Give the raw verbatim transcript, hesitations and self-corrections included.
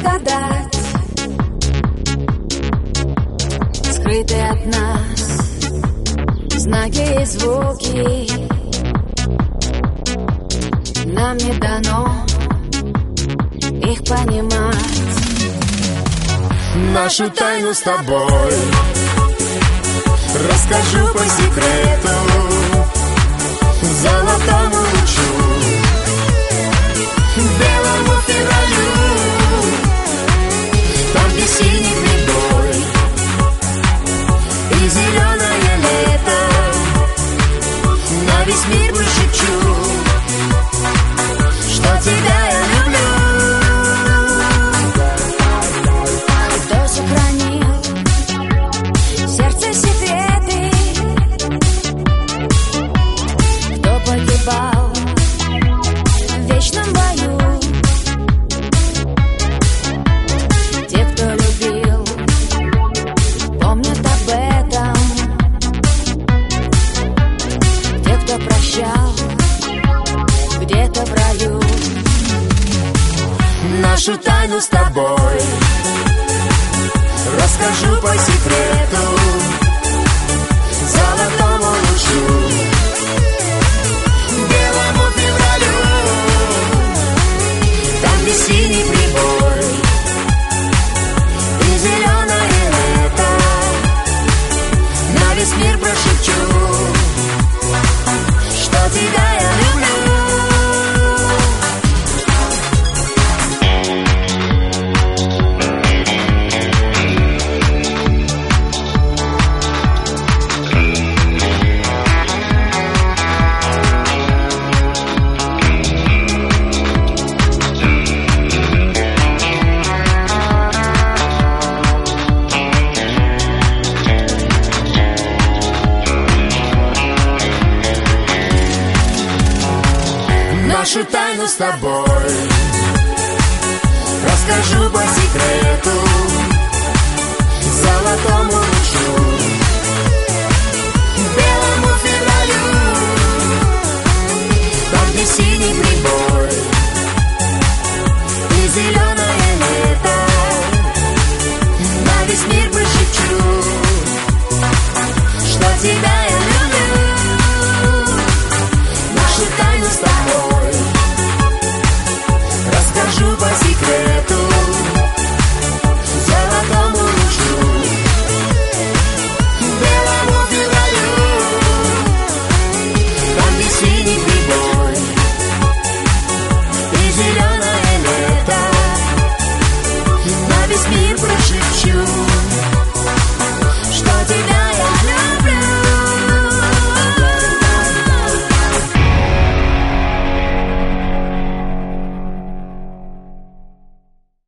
благодать, скрытые от нас знаки и звуки. Нам не дано их понимать. Нашу тайну с тобой расскажу по секрету золотому лучу, белому февралю. Там, где синий прибой и зеленое лето, на весь мир прошепчу, что тебя я люблю. Кто сохранил в сердце секреты, кто погибал в вечном бою, те, кто любил, помнят об этом, те, кто прощал где-то в раю. Нашу тайну с тобой расскажу по секрету золотому лучу, белому февралю. Там, где синий прибой и зеленое лето, на весь мир прошепчу, что тебя я люблю. Нашу тайну с тобой расскажу по секрету золотому лучу,